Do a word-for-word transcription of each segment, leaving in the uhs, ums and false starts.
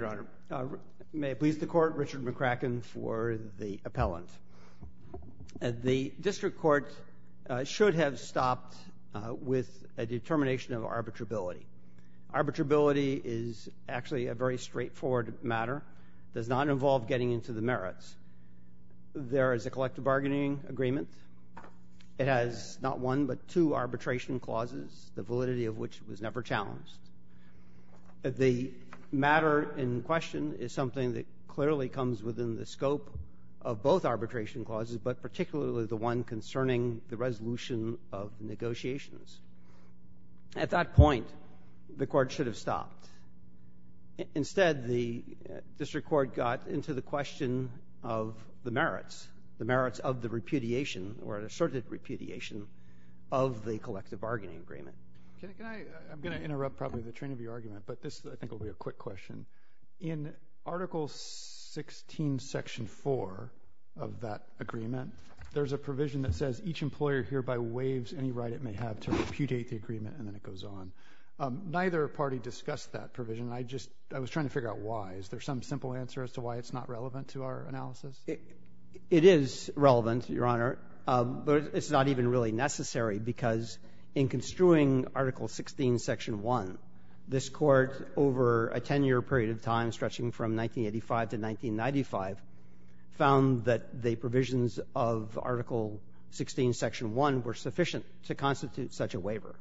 Your Honor. Uh, may it please the Court, Richard McCracken for the appellant. Uh, the district court uh, should have stopped uh, with a determination of arbitrability. Arbitrability is actually a very straightforward matter. It does not involve getting into the merits. There is a collective bargaining agreement. It has not one but two arbitration clauses, the validity of which was never challenged. The matter in question is something that clearly comes within the scope of both arbitration clauses, but particularly the one concerning the resolution of negotiations. At that point, the court should have stopped. Instead, the district court got into the question of the merits, the merits of the repudiation or asserted repudiation of the collective bargaining agreement. Can, can I, I'm going to interrupt probably the train of your argument, but this I think will be a quick question. In Article sixteen, Section four of that agreement, there's a provision that says each employer hereby waives any right it may have to repudiate the agreement, and then it goes on. Um, neither party discussed that provision. I just, I was trying to figure out why. Is there some simple answer as to why it's not relevant to our analysis? It, it is relevant, Your Honor, um, but it's not even really necessary because in construing Article sixteen, Section one, this Court, over a ten-year period of time stretching from nineteen eighty-five to nineteen ninety-five, found that the provisions of Article sixteen, Section one were sufficient to constitute such a waiver.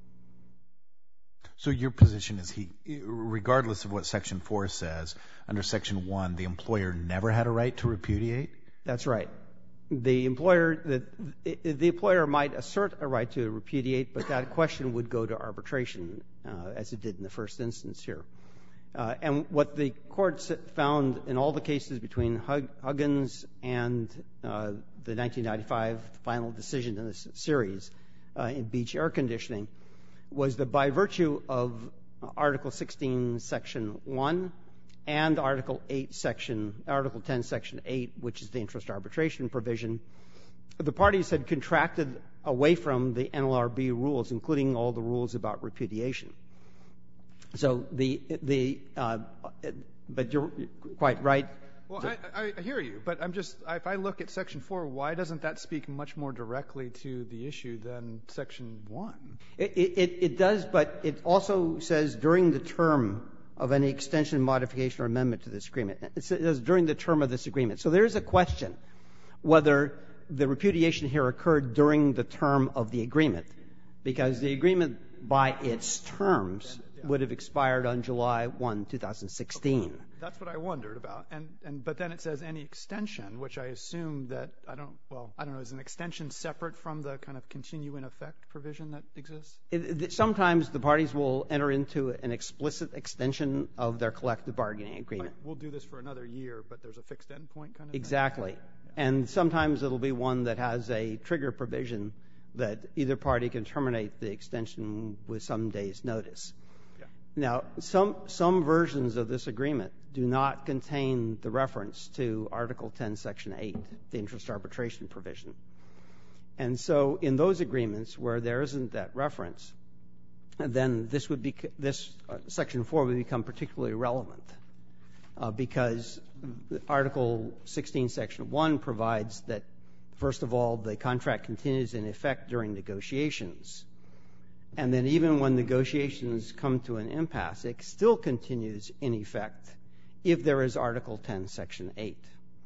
So your position is he, regardless of what Section four says, under Section one, the employer never had a right to repudiate? That's right. The employer, the, the employer might assert a right to repudiate, but that question would go to arbitration, uh, as it did in the first instance here. Uh, and what the courts found in all the cases between Hug, Huggins and uh, the nineteen ninety-five final decision in this series uh, in Beach Air Conditioning was that by virtue of Article sixteen, Section one, and Article eight, Section, Article ten, Section eight, which is the interest arbitration provision, the parties had contracted away from the N L R B rules, including all the rules about repudiation. So the, the, uh, but you're quite right. Well, I, I hear you, but I'm just, if I look at Section four, why doesn't that speak much more directly to the issue than Section one? It, it, it does, but it also says during the term of any extension, modification, or amendment to this agreement. It says during the term of this agreement. So there is a question whether the repudiation here occurred during the term of the agreement, because the agreement by its terms would have expired on July first, two thousand sixteen. Okay. That's what I wondered about. And, and, but then it says any extension, which I assume that, I don't, well, I don't know, is an extension separate from the kind of continue in effect provision that exists? It, it, sometimes the parties will enter into an explicit extension of their collective bargaining agreement. Like, we'll do this for another year, but there's a fixed endpoint kind of Exactly. thing? And sometimes it'll be one that has a trigger provision that either party can terminate the extension with some days' notice. Yeah. Now, some, some versions of this agreement do not contain the reference to Article ten, Section eight, the interest arbitration provision. And so in those agreements where there isn't that reference, then this would be, this uh, Section four would become particularly relevant uh, because Article sixteen, Section one provides that, first of all, the contract continues in effect during negotiations. And then even when negotiations come to an impasse, it still continues in effect if there is Article ten, Section eight.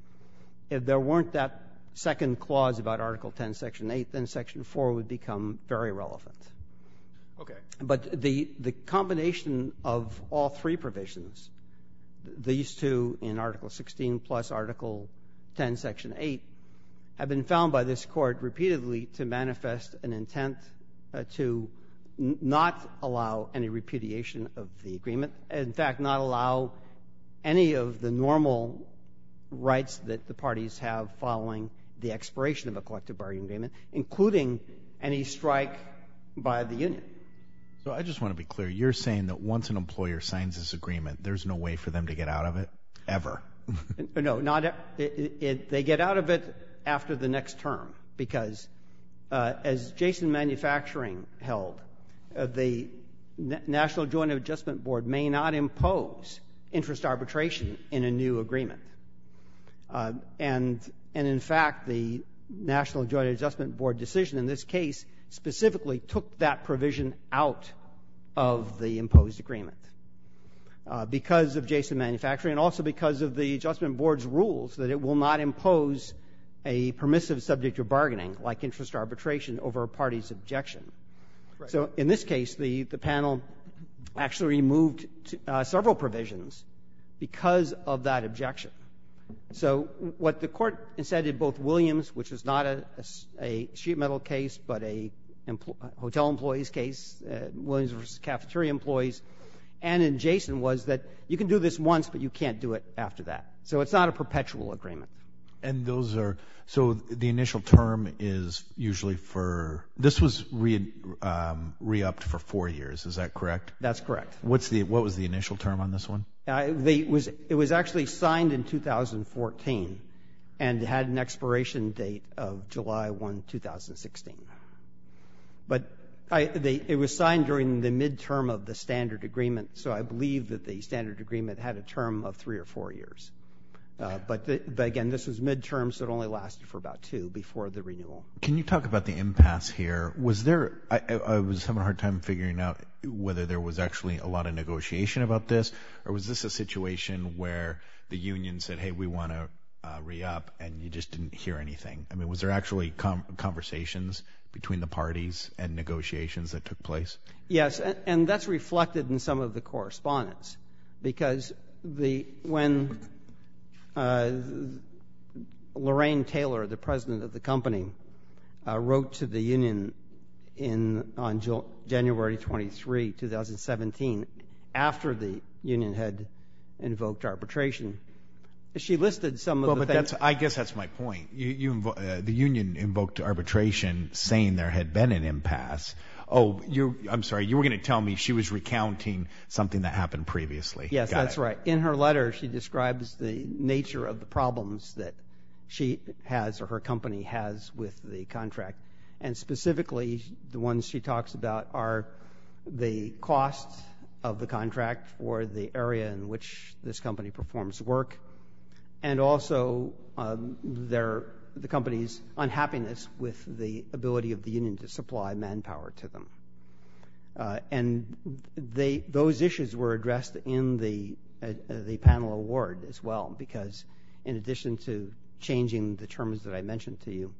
If there weren't that second clause about Article ten, Section eight, then Section four would become very relevant. Okay. But the, the combination of all three provisions, these two in Article sixteen plus Article ten, Section eight, have been found by this Court repeatedly to manifest an intent uh, to n- not allow any repudiation of the agreement. In fact, not allow any of the normal rights that the parties have following the expiration of a collective bargaining agreement, including any strike by the union. So I just want to be clear. You're saying that once an employer signs this agreement, there's no way for them to get out of it, ever? No, not it, it, it, they get out of it after the next term, because uh, as Jason Manufacturing held, uh, the N- National Joint Adjustment Board may not impose interest arbitration in a new agreement. Uh, and, and in fact, the National Joint Adjustment Board decision in this case specifically took that provision out of the imposed agreement uh, because of Jason Manufacturing and also because of the Adjustment Board's rules that it will not impose a permissive subject of bargaining like interest arbitration over a party's objection. Right. So in this case, the, the panel actually removed t- uh, several provisions because of that objection. So what the court instead did, both Williams, which was not a, a, a sheet metal case but a empl- hotel employees case, uh, Williams versus cafeteria employees, and in Jason was that you can do this once but you can't do it after that. So it's not a perpetual agreement. And those are, so the initial term is usually for, this was re, um, re-upped for four years, is that correct? That's correct. What's the, what was the initial term on this one? Uh, they, it was, it was actually signed in two thousand fourteen and had an expiration date of July first, two thousand sixteen. But I, they, it was signed during the midterm of the standard agreement, so I believe that the standard agreement had a term of three or four years. Uh, but, the, but again, this was midterm, so it only lasted for about two before the renewal. Can you talk about the impasse here? Was there, I, I was having a hard time figuring out whether there was actually a lot of negotiation about this, or was this a situation where the union said, hey, we want to uh, re-up, and you just didn't hear anything? I mean, was there actually com- conversations between the parties and negotiations that took place? Yes, and, and that's reflected in some of the correspondence, because the when uh, Lorraine Taylor, the president of the company, uh, wrote to the union in on jo- January twenty-third, twenty seventeen, after the union had invoked arbitration, she listed some of well, the but things. That's, I guess that's my point. You, you invo- uh, the union invoked arbitration saying there had been an impasse. Oh, you're, I'm sorry, you were going to tell me she was recounting something that happened previously. Yes, Got that's it. right. In her letter, she describes the nature of the problems that she has or her company has with the contract. And specifically, the ones she talks about are the cost of the contract for the area in which this company performs work, and also um, their the company's unhappiness with the ability of the union to supply manpower to them. Uh, and they those issues were addressed in the uh, the panel award as well, because in addition to changing the terms that I mentioned to you,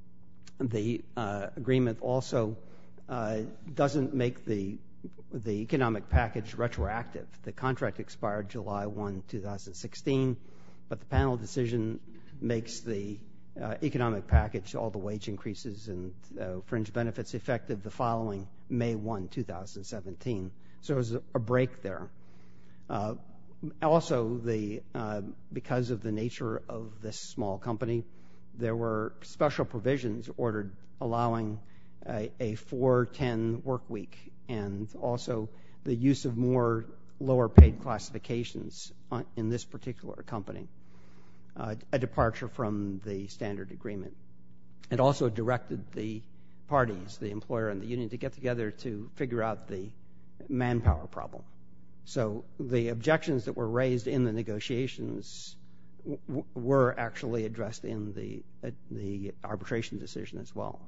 the uh, agreement also uh, doesn't make the the economic package retroactive. The contract expired July first, twenty sixteen, but the panel decision makes the uh, economic package, all the wage increases and uh, fringe benefits, effective the following May first, twenty seventeen. So there's a, a break there. Uh, also, the uh, because of the nature of this small company, there were special provisions ordered allowing a, a four ten work week, and also the use of more lower paid classifications on, in this particular company, uh, a departure from the standard agreement. It also directed the parties, the employer and the union, to get together to figure out the manpower problem. So the objections that were raised in the negotiations w- were actually addressed in the uh, the arbitration decision as well.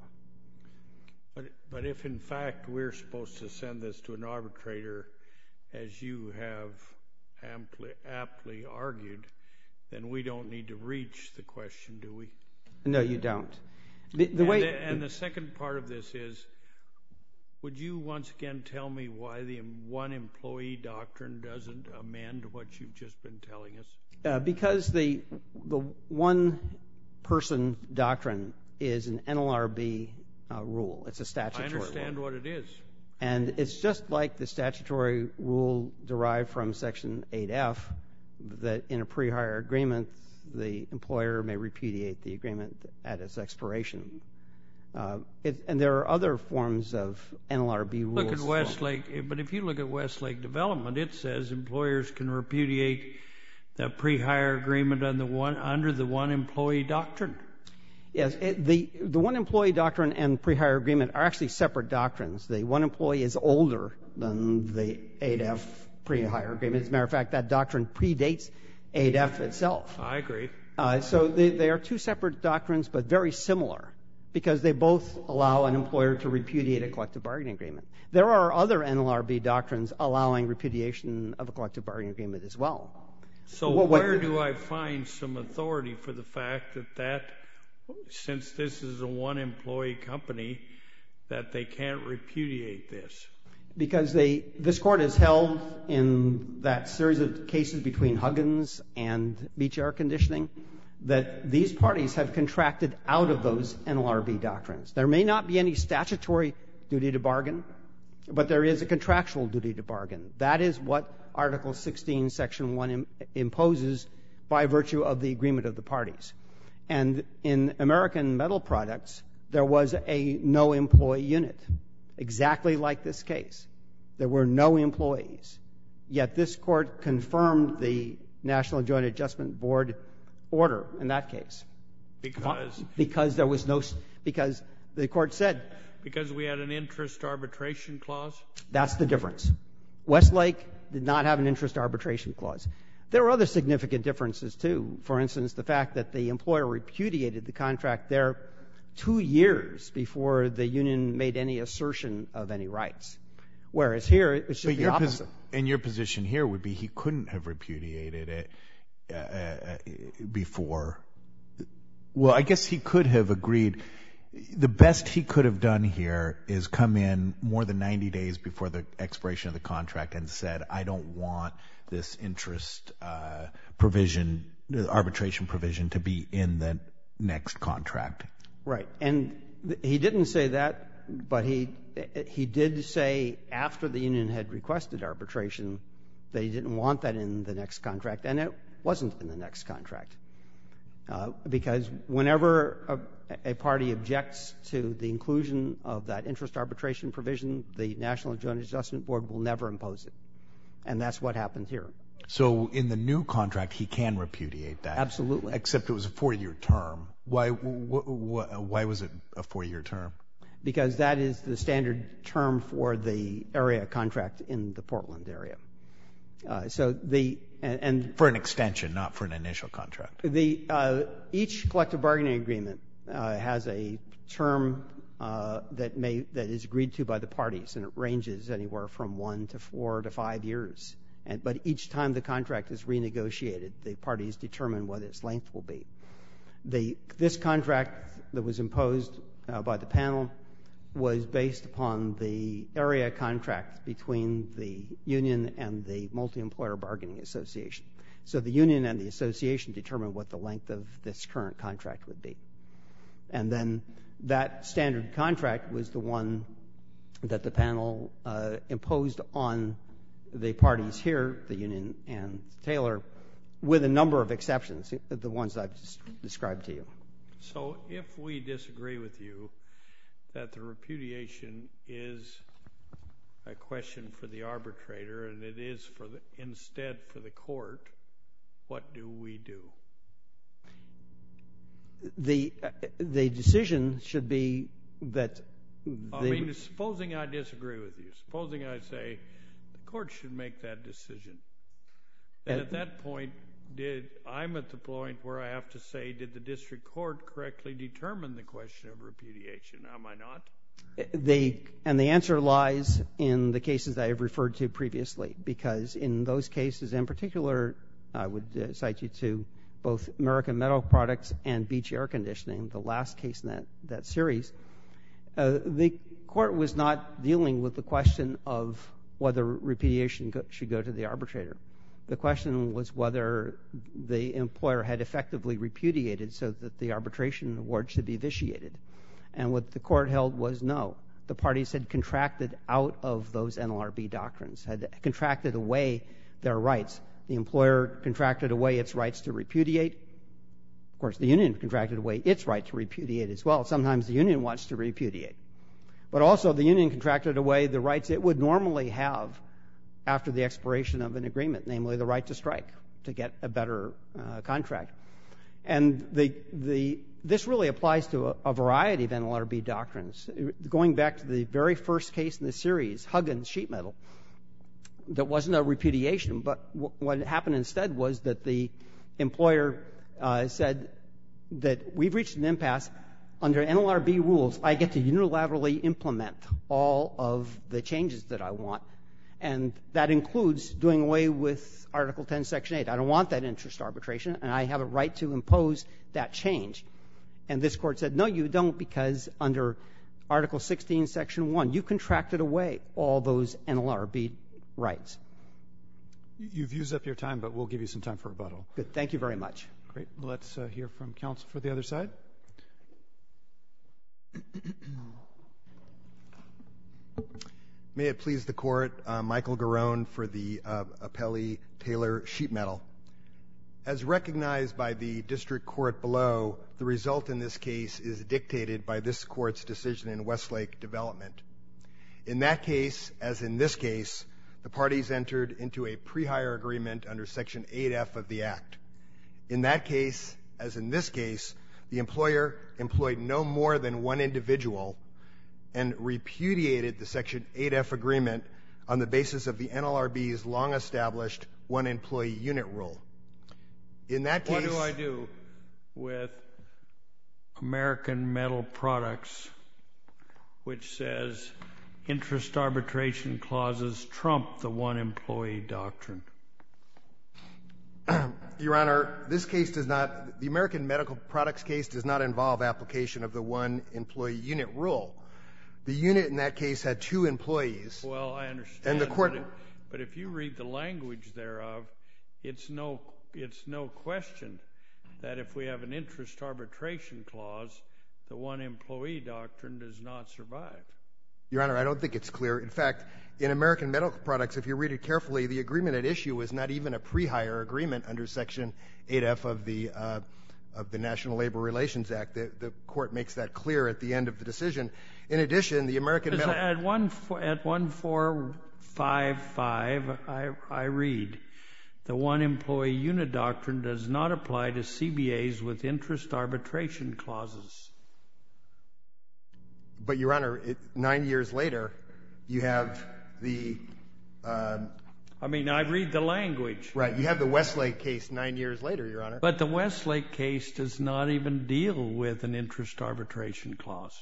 But, but if in fact we're supposed to send this to an arbitrator, as you have amply, aptly argued, then we don't need to reach the question, do we? No, you don't. The, the and, way the, and the second part of this is, would you once again tell me why the one employee doctrine doesn't amend what you've just been telling us? Uh, because the the one person doctrine is an N L R B uh, rule. It's a statutory rule. I understand rule. what it is. And it's just like the statutory rule derived from Section eight F, that in a pre-hire agreement, the employer may repudiate the agreement at its expiration. Uh, it, and there are other forms of N L R B rules. Look at Westlake, but if you look at Westlake Development, it says employers can repudiate the pre-hire agreement on the one, under the one employee doctrine. Yes, it, the the one employee doctrine and pre-hire agreement are actually separate doctrines. The one employee is older than the eight F pre-hire agreement. As a matter of fact, that doctrine predates eight F itself. I agree. Uh, so they, they are two separate doctrines, but very similar, because they both allow an employer to repudiate a collective bargaining agreement. There are other N L R B doctrines allowing repudiation of a collective bargaining agreement as well. So what, what, where do I find some authority for the fact that that, since this is a one-employee company, that they can't repudiate this? Because they, this court has held in that series of cases between Huggins and Beach Air Conditioning that these parties have contracted out of those N L R B doctrines. There may not be any statutory duty to bargain, but there is a contractual duty to bargain. That is what Article sixteen, Section one im- imposes by virtue of the agreement of the parties. And in American Metal Products, there was a no-employee unit, exactly like this case. There were no employees. Yet this court confirmed the National Joint Adjustment Board order in that case. Because? Because there was no, because the court said. Because we had an interest arbitration clause? That's the difference. Westlake did not have an interest arbitration clause. There are other significant differences too. For instance, the fact that the employer repudiated the contract there two years before the union made any assertion of any rights. Whereas here, it's just but the your opposite. Pos- and your position here would be he couldn't have repudiated it uh, uh, before. Well, I guess he could have agreed. The best he could have done here is come in more than ninety days before the expiration of the contract and said, I don't want this interest uh, provision, the arbitration provision, to be in the next contract. Right. And th- he didn't say that, but he he did say after the union had requested arbitration that he didn't want that in the next contract, and it wasn't in the next contract. Uh, because whenever a, a party objects to the inclusion of that interest arbitration provision, the National Joint Adjustment Board will never impose it. And that's what happened here. So in the new contract, he can repudiate that? Absolutely. Except it was a four-year term. Why, wh- wh- why was it a four-year term? Because that is the standard term for the area contract in the Portland area. Uh, so the and, and for an extension, not for an initial contract. The uh, each collective bargaining agreement uh, has a term uh, that may that is agreed to by the parties, and it ranges anywhere from one to four to five years. And but each time the contract is renegotiated, the parties determine what its length will be. The this contract that was imposed uh, by the panel was based upon the area contract between the union and the multi-employer bargaining association. So the union and the association determined what the length of this current contract would be. And then that standard contract was the one that the panel uh, imposed on the parties here, the union and Taylor, with a number of exceptions, the ones I've described to you. So if we disagree with you that the repudiation is a question for the arbitrator and it is for the, instead for the court, what do we do? The uh, the decision should be that I mean, supposing I disagree with you, supposing I say the court should make that decision, then at that point, did I'm at the point where I have to say, did the district court correctly determine the question of repudiation? Am I not? They, and the answer lies in the cases that I have referred to previously, because in those cases, in particular, I would uh, cite you to both American Metal Products and Beach Air Conditioning, the last case in that, that series. Uh, the court was not dealing with the question of whether repudiation go, should go to the arbitrator. The question was whether the employer had effectively repudiated so that the arbitration award should be vitiated. And what the court held was no. The parties had contracted out of those N L R B doctrines, had contracted away their rights. The employer contracted away its rights to repudiate. Of course, the union contracted away its right to repudiate as well. Sometimes the union wants to repudiate. But also the union contracted away the rights it would normally have after the expiration of an agreement, namely the right to strike, to get a better uh, contract. And the, the, this really applies to a, a variety of N L R B doctrines. Going back to the very first case in the series, Huggins Sheet Metal, there wasn't a repudiation, but w- what happened instead was that the employer uh, said that we've reached an impasse. Under N L R B rules, I get to unilaterally implement all of the changes that I want, and that includes doing away with Article ten, Section eight. I don't want that interest arbitration, and I have a right to impose that change. And this Court said, no, you don't, because under Article sixteen, Section one, you contracted away all those N L R B rights. You've used up your time, but we'll give you some time for rebuttal. Good. Thank you very much. Great. Let's uh, hear from counsel for the other side. May it please the Court, uh, Michael Garone for the uh, appellee Taylor Sheet Metal. As recognized by the district court below, the result in this case is dictated by this Court's decision in Westlake Development. In that case, as in this case, the parties entered into a pre-hire agreement under Section eight F of the Act. In that case, as in this case, the employer employed no more than one individual and repudiated the Section eight F agreement on the basis of the N L R B's long-established one-employee unit rule. In that case... What do I do with American Metal Products, which says interest arbitration clauses trump the one-employee doctrine? Your Honor, this case does not, the American Medical Products case does not involve application of the one-employee unit rule. The unit in that case had two employees. Well, I understand. And the court, but, if, but if you read the language thereof, it's no, it's no question that if we have an interest arbitration clause, the one-employee doctrine does not survive. Your Honor, I don't think it's clear. In fact, in American Medical Products, if you read it carefully, the agreement at issue was not even a pre-hire agreement under Section eight F of the uh, of the National Labor Relations Act. The, the court makes that clear at the end of the decision. In addition, the American Medical... At one at one four five five, I I read, the one-employee unit doctrine does not apply to C B As with interest arbitration clauses. But, Your Honor, it, nine years later, you have the... Um, I mean, I read the language. Right. You have the Westlake case nine years later, Your Honor. But the Westlake case does not even deal with an interest arbitration clause.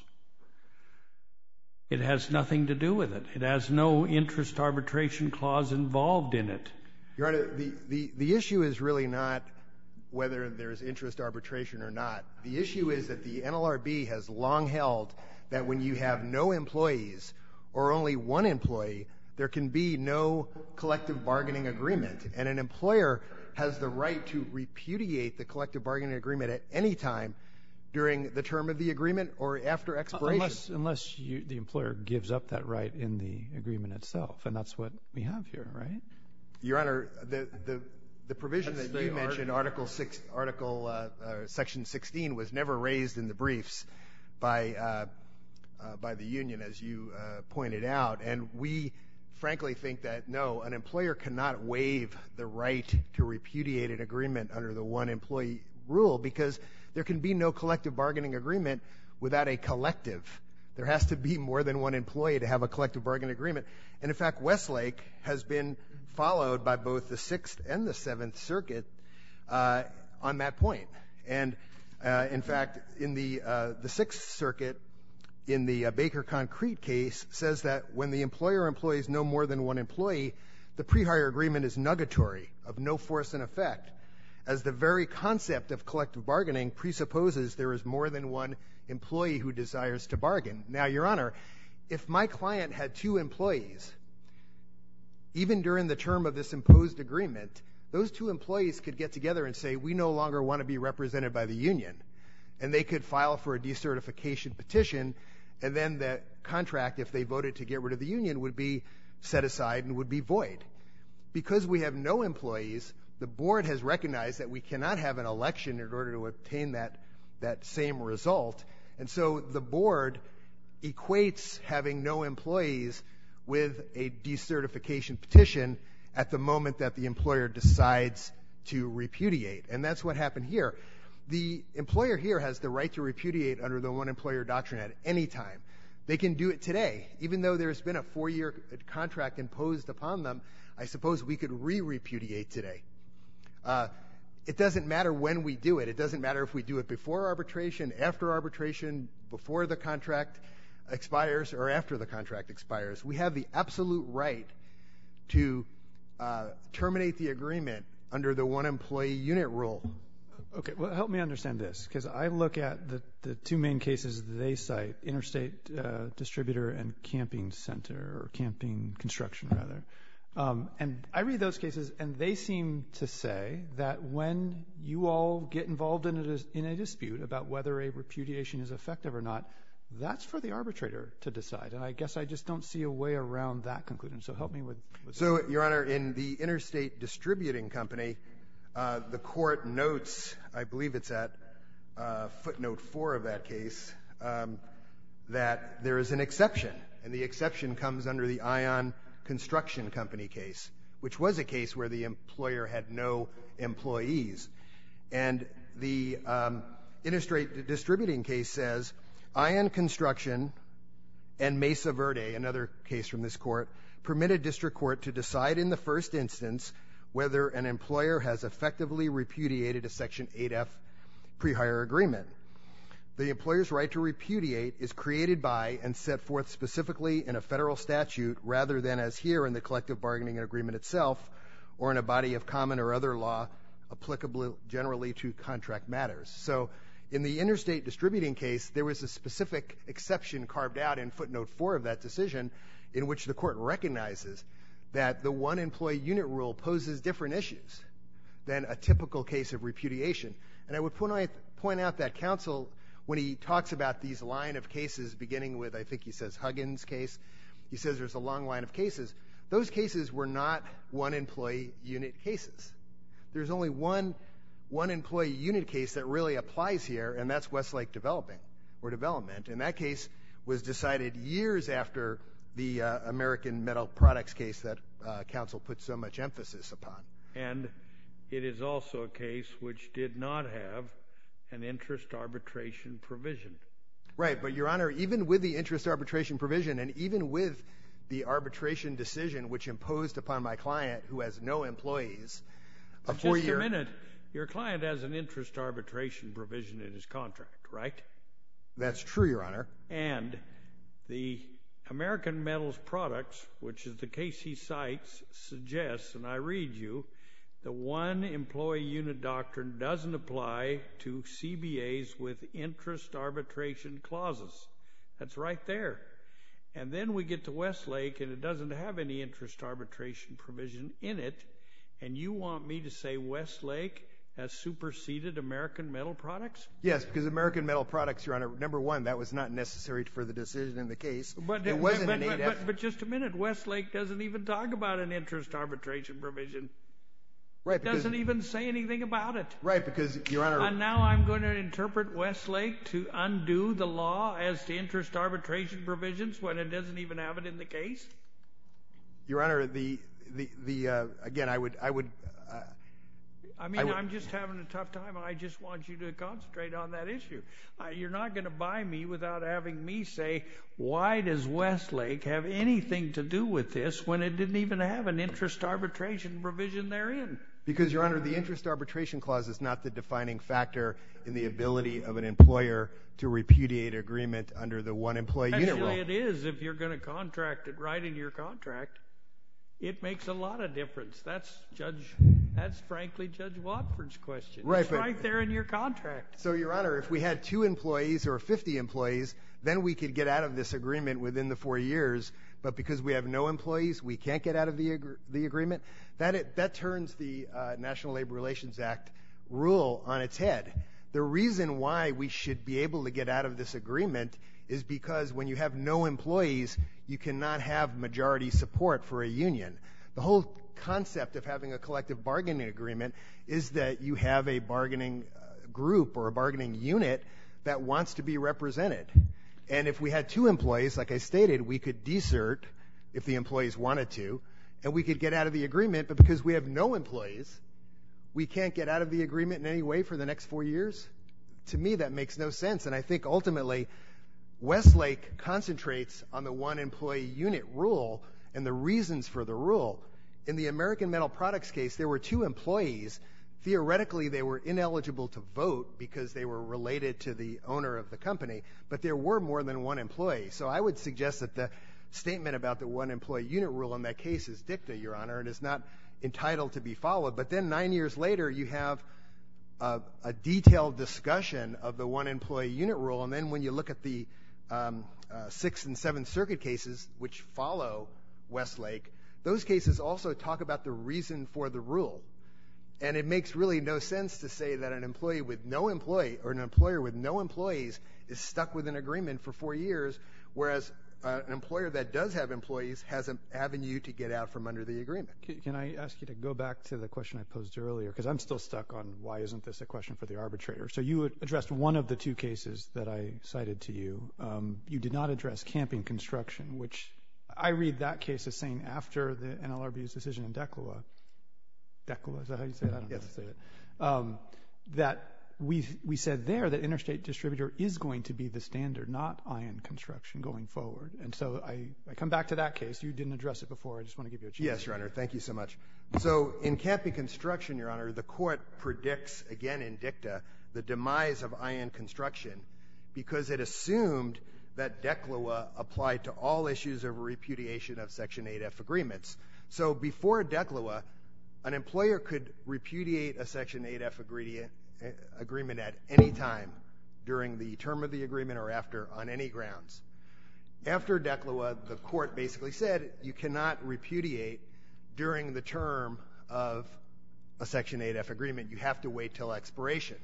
It has nothing to do with it. It has no interest arbitration clause involved in it. Your Honor, the, the, the issue is really not whether there's interest arbitration or not. The issue is that the N L R B has long held that when you have no employees or only one employee, there can be no collective bargaining agreement. And an employer has the right to repudiate the collective bargaining agreement at any time during the term of the agreement or after expiration. Unless, unless you, the employer gives up that right in the agreement itself, and that's what we have here, right? Your Honor, the the, the provision that's that you mentioned, Article six, Article uh, uh, Section sixteen, was never raised in the briefs by uh, uh, by the union, as you uh, pointed out, and we frankly think that no, an employer cannot waive the right to repudiate an agreement under the one-employee rule because there can be no collective bargaining agreement without a collective. There has to be more than one employee to have a collective bargaining agreement. And in fact, Westlake has been followed by both the Sixth and the Seventh Circuit uh, on that point. And uh, in fact, in the uh, the Sixth Circuit, in the uh, Baker Concrete case, says that when the employer employs no more than one employee, the pre-hire agreement is nugatory, of no force and effect, as the very concept of collective bargaining presupposes there is more than one employee who desires to bargain. Now, Your Honor, if my client had two employees, even during the term of this imposed agreement, those two employees could get together and say, we no longer want to be represented by the union. And they could file for a decertification petition, and then the contract, if they voted to get rid of the union, would be set aside and would be void. Because we have no employees, the board has recognized that we cannot have an election in order to obtain that, that same result. And so the board equates having no employees with a decertification petition at the moment that the employer decides to repudiate. And that's what happened here. The employer here has the right to repudiate under the one-employer doctrine at any time. They can do it today. Even though there's been a four-year contract imposed upon them, I suppose we could re-repudiate today. Uh, it doesn't matter when we do it. It doesn't matter if we do it before arbitration, after arbitration, before the contract expires, or after the contract expires. We have the absolute right to uh, terminate the agreement under the one-employee unit rule. Okay, well, help me understand this, because I look at the, the two main cases that they cite, Interstate uh, Distributor and Camping Center, or Camping Construction, rather. Um, and I read those cases, and they seem to say that when you all get involved in a, in a dispute about whether a repudiation is effective or not, that's for the arbitrator to decide. And I guess I just don't see a way around that conclusion. So help me with, with So, that. Your Honor, in the Interstate Distributing Company, uh, the court notes, I believe it's at uh, footnote four of that case, um, that there is an exception. And the exception comes under the Ion Construction Company case, which was a case where the employer had no employees. And the um, Interstate Distributing case says, Ion Construction and Mesa Verde, another case from this court, permitted district court to decide in the first instance whether an employer has effectively repudiated a Section eight F pre-hire agreement. The employer's right to repudiate is created by and set forth specifically in a federal statute rather than as here in the collective bargaining agreement itself or in a body of common or other law applicable generally to contract matters. So in the Interstate Distributing case, there was a specific exception carved out in footnote four of that decision in which the court recognizes that the one-employee unit rule poses different issues than a typical case of repudiation. And I would point out, point out that counsel, when he talks about these line of cases beginning with, I think he says Huggins case, he says there's a long line of cases. Those cases were not one-employee unit cases. There's only one one-employee unit case that really applies here, and that's Westlake Developing or Development. And that case was decided years after the uh, American Metal Products case that uh, counsel put so much emphasis upon. And it is also a case which did not have an interest arbitration provision. Right, but Your Honor, even with the interest arbitration provision and even with the arbitration decision which imposed upon my client who has no employees, a Just four-year... a minute. Your client has an interest arbitration provision in his contract, right? That's true, Your Honor. And the American Metals Products, which is the case he cites, suggests, and I read you, the one employee unit doctrine doesn't apply to C B As with interest arbitration clauses. That's right there. And then we get to Westlake, and it doesn't have any interest arbitration provision in it, and you want me to say Westlake has superseded American Metal Products? Yes, because American Metal Products, Your Honor, number one, that was not necessary for the decision in the case. But, it wasn't but, an but, eight F. but, but just a minute, Westlake doesn't even talk about an interest arbitration provision. Right, It because, doesn't even say anything about it. right, because, Your Honor... And now I'm going to interpret Westlake to undo the law as to interest arbitration provisions when it doesn't even have it in the case? Your Honor, the, the, the uh, again, I would, I would... Uh, I mean, I would, I'm just having a tough time. I just want you to concentrate on that issue. Uh, you're not going to buy me without having me say, why does Westlake have anything to do with this when it didn't even have an interest arbitration provision therein? Because, Your Honor, the interest arbitration clause is not the defining factor in the ability of an employer to repudiate an agreement under the one-employee unit rule. Actually, it is if you're going to contract it right in your contract. It makes a lot of difference. That's Judge. That's frankly Judge Watford's question. Right, it's but, right there in your contract. So, Your Honor, if we had two employees or fifty employees, then we could get out of this agreement within the four years. But because we have no employees, we can't get out of the ag- the agreement. That it, that turns the uh, National Labor Relations Act rule on its head. The reason why we should be able to get out of this agreement is because when you have no employees, you cannot have majority support for a union. The whole concept of having a collective bargaining agreement is that you have a bargaining uh, group or a bargaining unit that wants to be represented. And if we had two employees, like I stated, we could desert if the employees wanted to, and we could get out of the agreement. But because we have no employees, we can't get out of the agreement in any way for the next four years. To me, that makes no sense. And I think ultimately Westlake concentrates on the one employee unit rule, and the reasons for the rule in the American Metal Products case, there were two employees. Theoretically, they were ineligible to vote because they were related to the owner of the company, but there were more than one employee. So I would suggest that the statement about the one-employee unit rule in that case is dicta, Your Honor, and is not entitled to be followed. But then nine years later, you have a, a detailed discussion of the one-employee unit rule, and then when you look at the um, uh, Sixth and Seventh Circuit cases, which follow Westlake, those cases also talk about the reason for the rule. And it makes really no sense to say that an employee with no employee or an employer with no employees is stuck with an agreement for four years, whereas uh, an employer that does have employees has an avenue to get out from under the agreement. Can I ask you to go back to the question I posed earlier? Because I'm still stuck on why isn't this a question for the arbitrator. So you addressed one of the two cases that I cited to you. Um, you did not address camping construction, which I read that case as saying after the N L R B's decision in Decloa, Decloa, is that how you say it? I don't know Yes. how to say it. Um, that we we said there that interstate distributor is going to be the standard, not ion construction going forward. And so I, I come back to that case. You didn't address it before. I just want to give you a chance. Yes, Your Honor. Thank you so much. So in camping construction, Your Honor, the court predicts, again in dicta, the demise of ion construction because it assumed that Decloa applied to all issues of repudiation of Section eight F agreements. So before Decloa, an employer could repudiate a Section eight F agreement agreement at any time during the term of the agreement or after on any grounds. After Decloa, the court basically said you cannot repudiate during the term of a Section eight F agreement. You have to wait till expiration.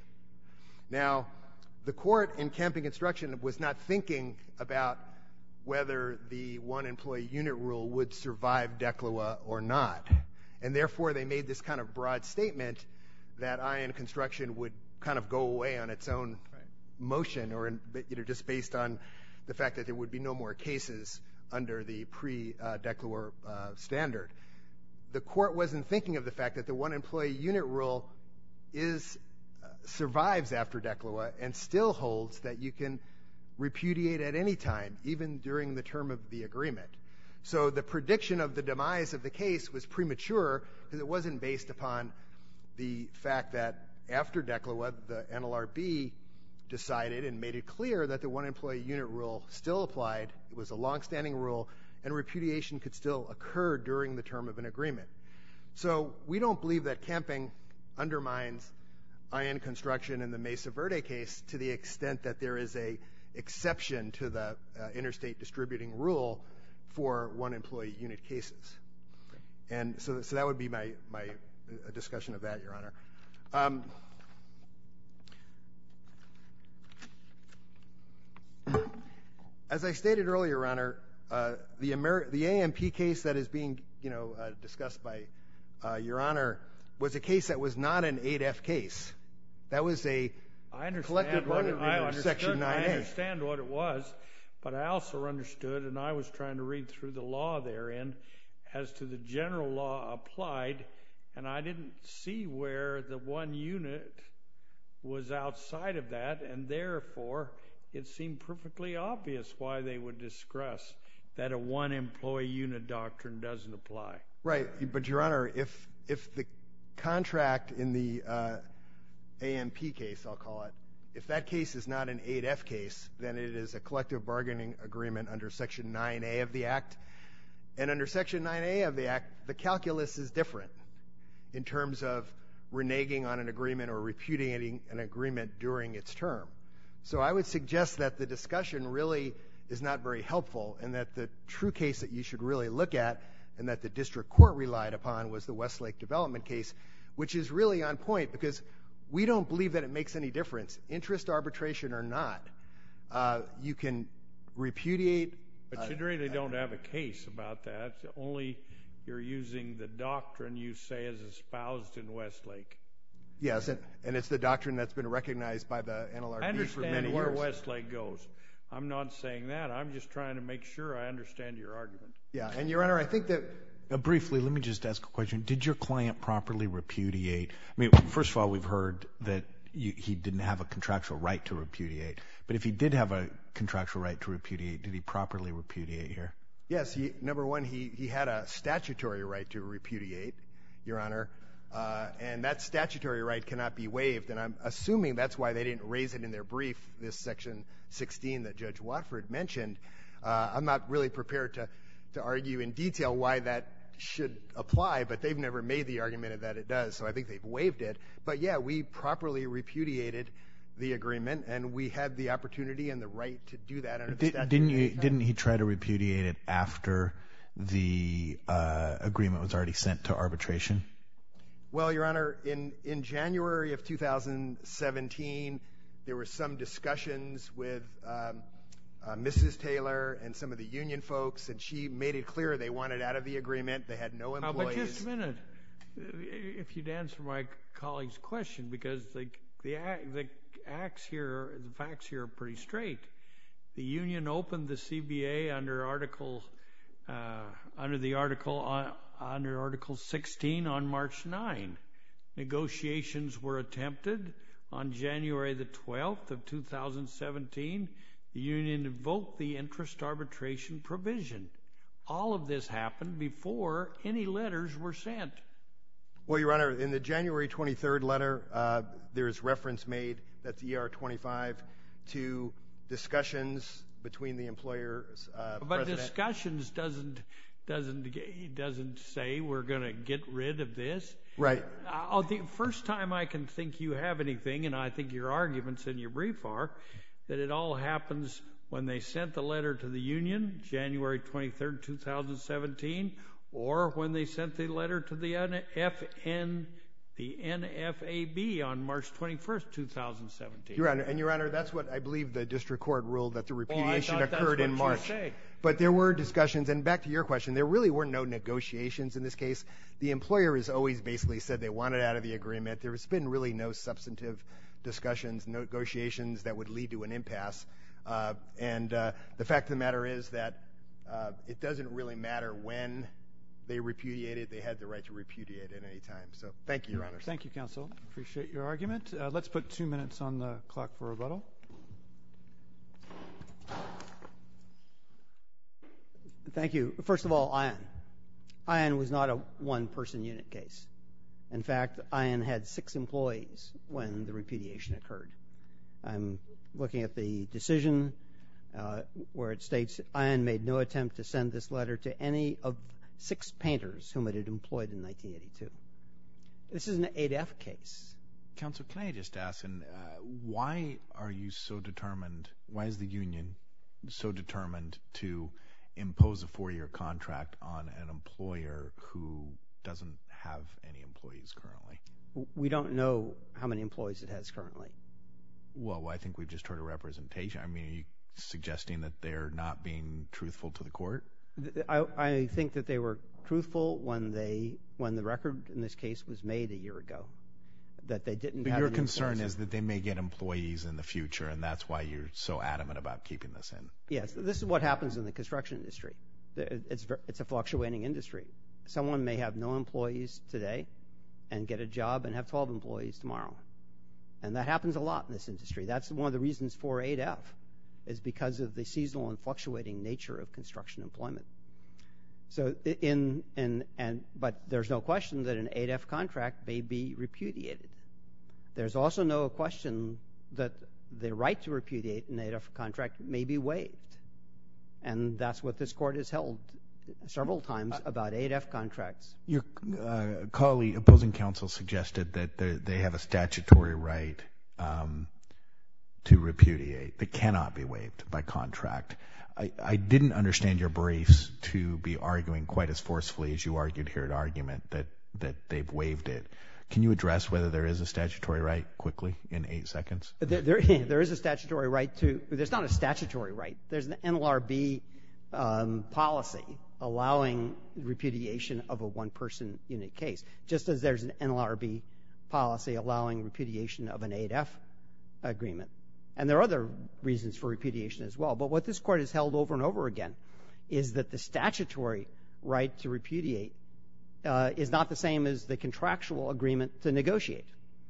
Now, the court in camping construction was not thinking about whether the one-employee unit rule would survive Decloa or not. And therefore, they made this kind of broad statement that ion construction would kind of go away on its own right. motion, or you know, just based on the fact that there would be no more cases under the pre-Decloa uh, standard. The court wasn't thinking of the fact that the one-employee unit rule is uh, survives after Decloa and still holds that you can repudiate at any time, even during the term of the agreement. So the prediction of the demise of the case was premature because it wasn't based upon the fact that after Decloa, the N L R B decided and made it clear that the one-employee unit rule still applied. It was a longstanding rule, and repudiation could still occur during the term of an agreement. So we don't believe that camping undermines ion construction in the Mesa Verde case to the extent that there is a exception to the uh, interstate distributing rule for one-employee unit cases. And so, so that would be my, my uh, discussion of that, Your Honor. Um, as I stated earlier, Your Honor, uh, the, Ameri- the A M P case that is being, you know, uh, discussed by uh, Your Honor was a case that was not an eight F case. That was a I understand collective what bargaining it, I agreement, Section nine A. I understand what it was, but I also understood, and I was trying to read through the law therein, as to the general law applied, and I didn't see where the one unit was outside of that, and therefore it seemed perfectly obvious why they would discuss that a one-employee unit doctrine doesn't apply. Right, but Your Honor, if if the contract in the uh, A M P case, I'll call it, if that case is not an eight F case, then it is a collective bargaining agreement under Section nine A of the Act. And under Section nine A of the Act, the calculus is different in terms of reneging on an agreement or repudiating an agreement during its term. So I would suggest that the discussion really is not very helpful, and that the true case that you should really look at and that the district court relied upon was the Westlake development case, which is really on point because we don't believe that it makes any difference, interest arbitration or not. Uh, you can repudiate. But you really don't have a case about that. Only you're using the doctrine you say is espoused in Westlake. Yes, and, and it's the doctrine that's been recognized by the N L R B for many years. I understand where Westlake goes. I'm not saying that. I'm just trying to make sure I understand your argument. Yeah, and Your Honor, I think that... Uh, briefly, let me just ask a question. Did your client properly repudiate? I mean, first of all, we've heard that you, he didn't have a contractual right to repudiate. But if he did have a contractual right to repudiate, did he properly repudiate here? Yes, he, number one, he, he had a statutory right to repudiate, Your Honor, uh, and that statutory right cannot be waived, and I'm assuming that's why they didn't raise it in their brief, this Section sixteen that Judge Watford mentioned. Uh, I'm not really prepared to, to argue in detail why that should apply, but they've never made the argument that it does, so I think they've waived it. But, yeah, we properly repudiated the agreement, and we had the opportunity and the right to do that under the statute. Didn't you? Didn't he try to repudiate it after the uh, agreement was already sent to arbitration? Well, Your Honor, in, in January of two thousand seventeen, there were some discussions with um, uh, Missus Taylor and some of the union folks, and she made it clear they wanted out of the agreement. They had no employees. Uh, but just a minute, if you'd answer my colleague's question, because the the the acts here, the facts here are pretty straight. The union opened the C B A under Article uh, under the article on, under Article sixteen on March ninth. Negotiations were attempted on January the twelfth of two thousand seventeen. The union invoked the interest arbitration provision. All of this happened before any letters were sent. Well, Your Honor, in the January twenty-third letter, uh, there is reference made, that's E R twenty-five, to discussions between the employer's uh, but president. Discussions doesn't doesn't doesn't say we're going to get rid of this. Right. I'll the first time I can think you have anything, and I think your arguments in your brief are, that it all happens when they sent the letter to the union, January twenty-third, two thousand seventeen, or when they sent the letter to the F N, the N F A B on March twenty-first, two thousand seventeen. Your Honor, and Your Honor, that's what I believe the district court ruled, that the repudiation well, I thought occurred that's in what March. You say. But there were discussions, and back to your question, there really were no negotiations in this case. The employer has always basically said they wanted out of the agreement. There's been really no substantive discussions, negotiations that would lead to an impasse. Uh, and uh, the fact of the matter is that uh, it doesn't really matter when they repudiated. They had the right to repudiate at any time. So thank you, Your Honors. Thank you, counsel. Appreciate your argument. Uh, let's put two minutes on the clock for rebuttal. Thank you. First of all, ION. ION was not a one-person unit case. In fact, ION had six employees when the repudiation occurred. I'm looking at the decision uh, where it states ION made no attempt to send this letter to any of six painters whom it had employed in nineteen eighty-two. This is an eight F case. Counsel, can I just ask, and uh, why are you so determined, why is the union so determined to impose a four-year contract on an employer who doesn't have any employees currently? We don't know how many employees it has currently. Well, I think we've just heard a representation. I mean, are you suggesting that they're not being truthful to the court? I, I think that they were truthful when they when the record in this case was made a year ago, that they didn't but have your any concern employees. is that they may get employees in the future, and that's why you're so adamant about keeping this in. Yes, this is what happens in the construction industry. It's, it's a fluctuating industry. Someone may have no employees today and get a job and have twelve employees tomorrow. And that happens a lot in this industry. That's one of the reasons for eight F, is because of the seasonal and fluctuating nature of construction employment. So in, in, and, but there's no question that an eight F contract may be repudiated. There's also no question that the right to repudiate an eight F contract may be waived. And that's what this court has held several times about eight F contracts. Your uh, colleague, opposing counsel, suggested that they have a statutory right um, to repudiate that cannot be waived by contract. I, I didn't understand your briefs to be arguing quite as forcefully as you argued here at argument that, that they've waived it. Can you address whether there is a statutory right quickly in eight seconds? There, there, there is a statutory right to, there's not a statutory right. There's an N L R B um, policy allowing repudiation of a one-person unit case, just as there's an N L R B policy allowing repudiation of an eight F agreement. And there are other reasons for repudiation as well. But what this court has held over and over again is that the statutory right to repudiate uh, is not the same as the contractual agreement to negotiate.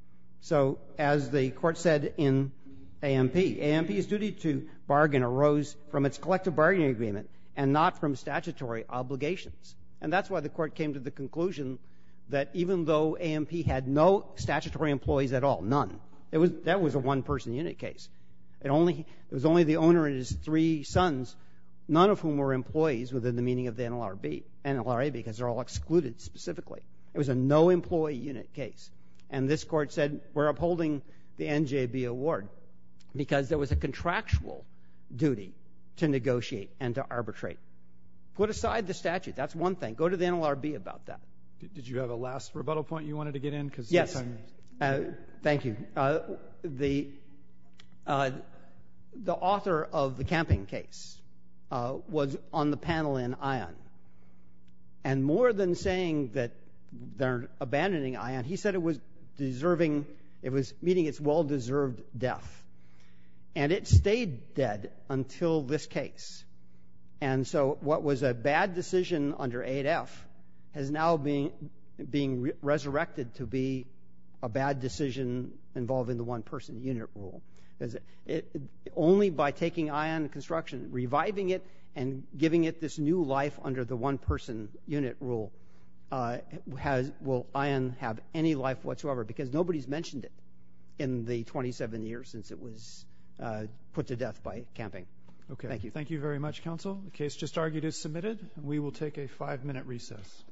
So as the court said in A M P, A M P's duty to bargain arose from its collective bargaining agreement and not from statutory obligations. And that's why the court came to the conclusion that even though A M P had no statutory employees at all, none, it was, that was a one-person unit case. It only, it was only the owner and his three sons, none of whom were employees within the meaning of the N L R B, N L R A, because they're all excluded specifically. It was a no-employee unit case. And this court said, we're upholding the N J B award because there was a contractual duty to negotiate and to arbitrate. Put aside the statute. That's one thing. Go to the N L R B about that. Did you have a last rebuttal point you wanted to get in? Yes. Uh, thank you. Uh, the, uh, the author of the camping case uh, was on the panel in ION. And more than saying that they're abandoning ION, he said it was deserving, it was meeting its well-deserved death. And it stayed dead until this case. And so what was a bad decision under eight F has now been being re- resurrected to be a bad decision involving the one-person unit rule. It, it, only by taking ION construction, reviving it, and giving it this new life under the one-person unit rule, uh, has will ION have any life whatsoever, because nobody's mentioned it in the twenty-seven years since it was uh, put to death by camping. Okay. Thank you. Thank you very much, counsel. The case just argued is submitted, and we will take a five-minute recess.